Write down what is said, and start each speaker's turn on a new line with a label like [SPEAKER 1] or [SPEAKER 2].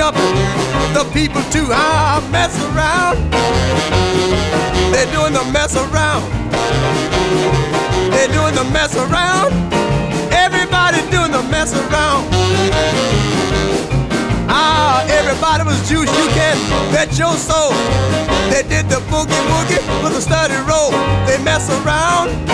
[SPEAKER 1] jumping, the people too. Mess around. They're doing the mess around. They're doing the mess around. Everybody doing the mess around. Everybody was juice, you can bet your soul. They did the boogie woogie with a steady roll. They mess around.